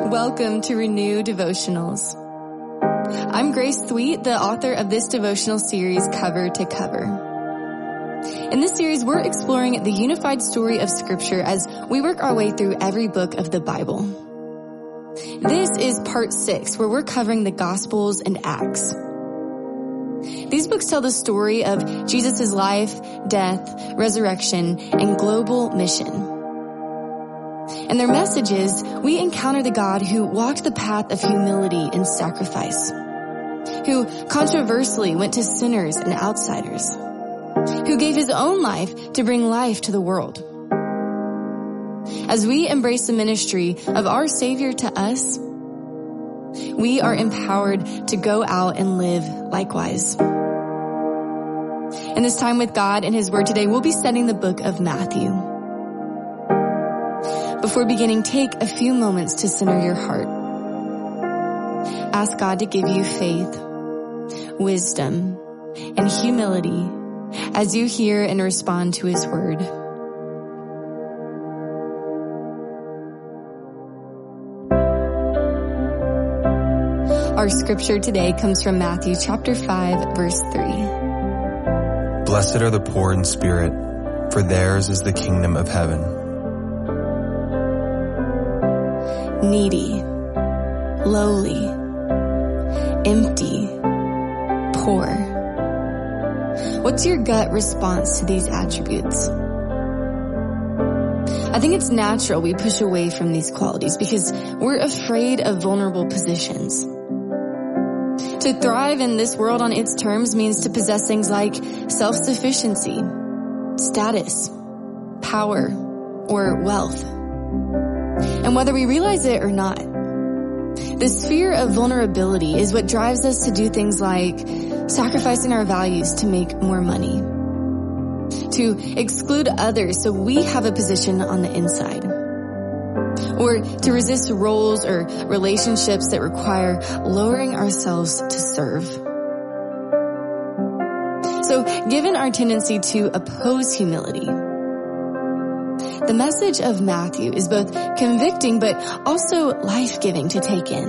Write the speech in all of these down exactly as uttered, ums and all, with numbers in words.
Welcome to Renew Devotionals. I'm Grace Sweet, the author of this devotional series, Cover to Cover. In this series, we're exploring the unified story of Scripture as we work our way through every book of the Bible. This is part six, where we're covering the Gospels and Acts. These books tell the story of Jesus' life, death, resurrection, and global mission. In their messages, we encounter the God who walked the path of humility and sacrifice, who controversially went to sinners and outsiders, who gave his own life to bring life to the world. As we embrace the ministry of our Savior to us, we are empowered to go out and live likewise. In this time with God and his word today, we'll be studying the book of Matthew. Before beginning, take a few moments to center your heart. Ask God to give you faith, wisdom, and humility as you hear and respond to his word. Our scripture today comes from Matthew chapter five, verse three. Blessed are the poor in spirit, for theirs is the kingdom of heaven. Needy, lowly, empty, poor. What's your gut response to these attributes? I think it's natural we push away from these qualities because we're afraid of vulnerable positions. To thrive in this world on its terms means to possess things like self-sufficiency, status, power, or wealth. And whether we realize it or not, this fear of vulnerability is what drives us to do things like sacrificing our values to make more money, to exclude others so we have a position on the inside, or to resist roles or relationships that require lowering ourselves to serve. So, given our tendency to oppose humility, the message of Matthew is both convicting but also life-giving to take in.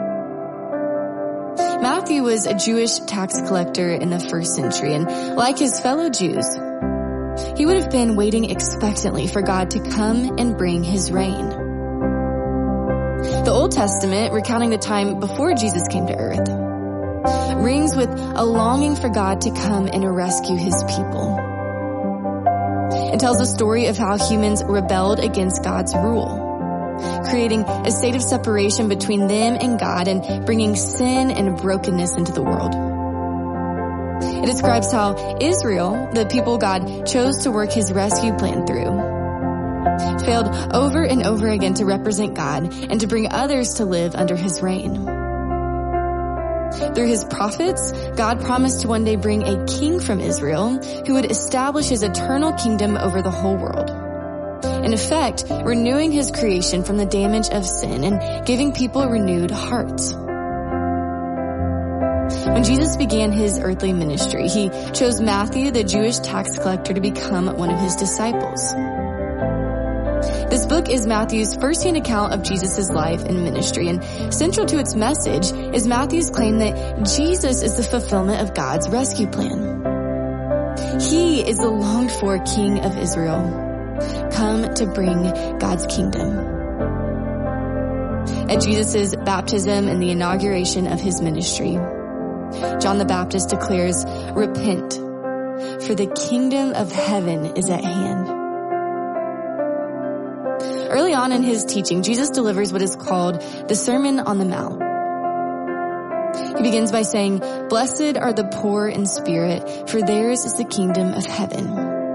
Matthew was a Jewish tax collector in the first century, and like his fellow Jews, he would have been waiting expectantly for God to come and bring his reign. The Old Testament, recounting the time before Jesus came to earth, rings with a longing for God to come and rescue his people. It tells the story of how humans rebelled against God's rule, creating a state of separation between them and God and bringing sin and brokenness into the world. It describes how Israel, the people God chose to work his rescue plan through, failed over and over again to represent God and to bring others to live under his reign. Through his prophets, God promised to one day bring a king from Israel who would establish his eternal kingdom over the whole world. In effect, renewing his creation from the damage of sin and giving people renewed hearts. When Jesus began his earthly ministry, he chose Matthew, the Jewish tax collector, to become one of his disciples. This book is Matthew's first-hand account of Jesus' life and ministry, and central to its message is Matthew's claim that Jesus is the fulfillment of God's rescue plan. He is the longed-for King of Israel, come to bring God's kingdom. At Jesus' baptism and the inauguration of his ministry, John the Baptist declares, "Repent, for the kingdom of heaven is at hand." Early on in his teaching, Jesus delivers what is called the Sermon on the Mount. He begins by saying, "Blessed are the poor in spirit, for theirs is the kingdom of heaven."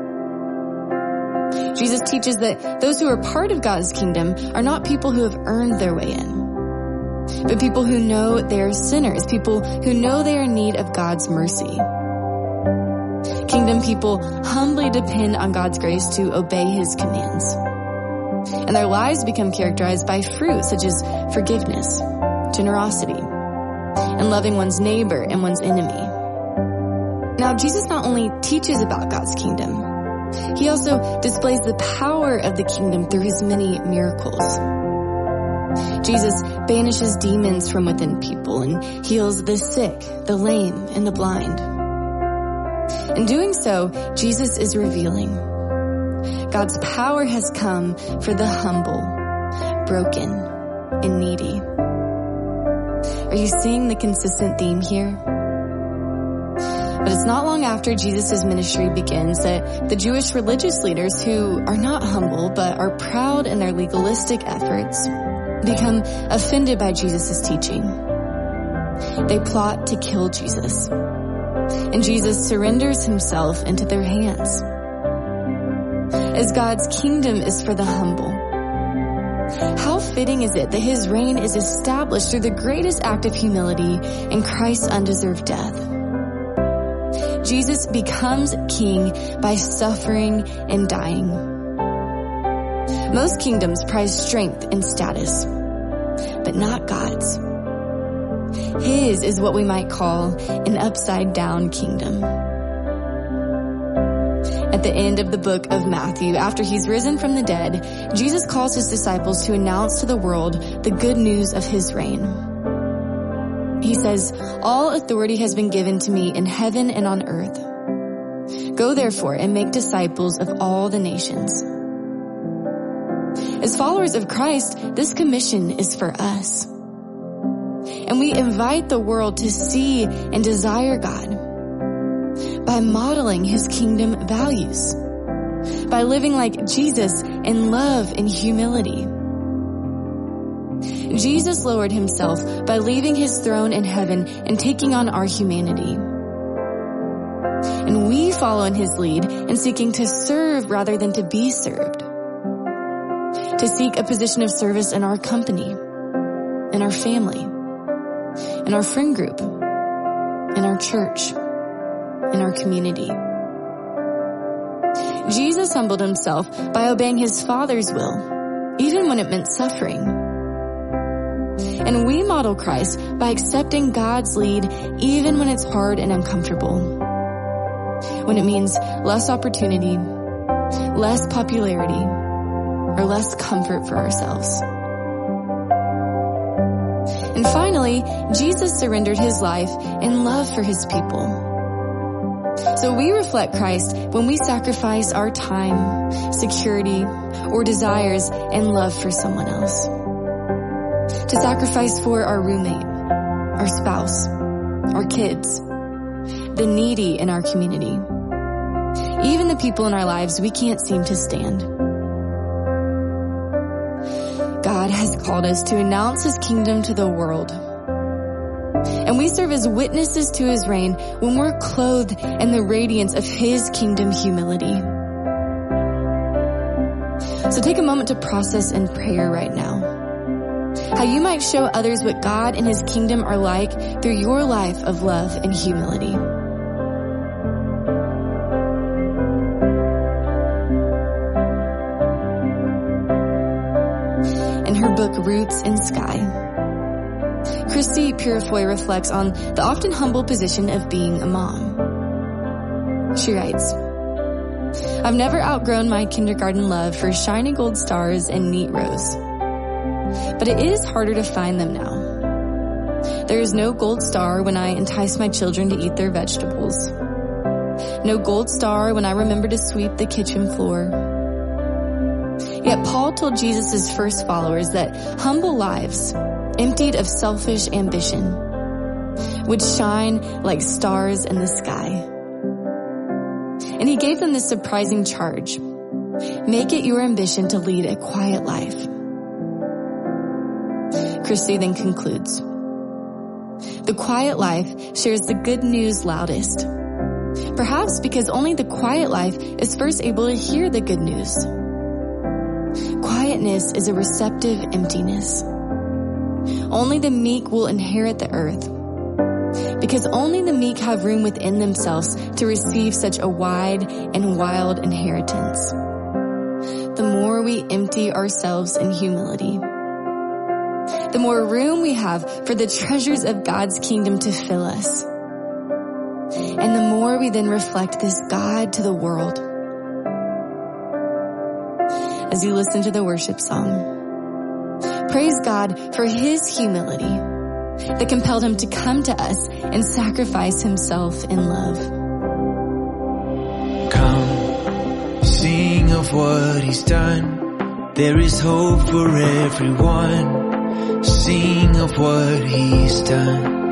Jesus teaches that those who are part of God's kingdom are not people who have earned their way in, but people who know they are sinners, people who know they are in need of God's mercy. Kingdom people humbly depend on God's grace to obey his commands. And their lives become characterized by fruit such as forgiveness, generosity, and loving one's neighbor and one's enemy. Now, Jesus not only teaches about God's kingdom, he also displays the power of the kingdom through his many miracles. Jesus banishes demons from within people and heals the sick, the lame, and the blind. In doing so, Jesus is revealing God's power has come for the humble, broken, and needy. Are you seeing the consistent theme here? But it's not long after Jesus' ministry begins that the Jewish religious leaders, who are not humble but are proud in their legalistic efforts, become offended by Jesus' teaching. They plot to kill Jesus, and Jesus surrenders himself into their hands. As God's kingdom is for the humble, how fitting is it that his reign is established through the greatest act of humility in Christ's undeserved death? Jesus becomes king by suffering and dying. Most kingdoms prize strength and status, but not God's. His is what we might call an upside-down kingdom. At the end of the book of Matthew, after he's risen from the dead, Jesus calls his disciples to announce to the world the good news of his reign. He says, "All authority has been given to me in heaven and on earth. Go therefore and make disciples of all the nations." As followers of Christ, this commission is for us. And we invite the world to see and desire God by modeling his kingdom values, by living like Jesus in love and humility. Jesus lowered himself by leaving his throne in heaven and taking on our humanity. And we follow in his lead in seeking to serve rather than to be served, to seek a position of service in our company, in our family, in our friend group, in our church, in our community. Jesus humbled himself by obeying his Father's will, even when it meant suffering. And we model Christ by accepting God's lead even when it's hard and uncomfortable, when it means less opportunity, less popularity, or less comfort for ourselves. And finally, Jesus surrendered his life in love for his people. So we reflect Christ when we sacrifice our time, security, or desires in love for someone else. To sacrifice for our roommate, our spouse, our kids, the needy in our community, even the people in our lives we can't seem to stand. God has called us to announce his kingdom to the world. And we serve as witnesses to his reign when we're clothed in the radiance of his kingdom humility. So take a moment to process in prayer right now how you might show others what God and his kingdom are like through your life of love and humility. In her book, Roots in Sky, Christy Purifoy reflects on the often humble position of being a mom. She writes, "I've never outgrown my kindergarten love for shiny gold stars and neat rows. But it is harder to find them now. There is no gold star when I entice my children to eat their vegetables. No gold star when I remember to sweep the kitchen floor. Yet Paul told Jesus' first followers that humble lives, emptied of selfish ambition, would shine like stars in the sky. And he gave them this surprising charge: make it your ambition to lead a quiet life." Christy then concludes, "The quiet life shares the good news loudest, perhaps because only the quiet life is first able to hear the good news. Quietness is a receptive emptiness. Only the meek will inherit the earth, because only the meek have room within themselves to receive such a wide and wild inheritance. The more we empty ourselves in humility, the more room we have for the treasures of God's kingdom to fill us. And the more we then reflect this God to the world." As you listen to the worship song, Praise God for his humility that compelled him to come to us and sacrifice himself in love. Come, sing of what he's done. There is hope for everyone. Sing of what he's done.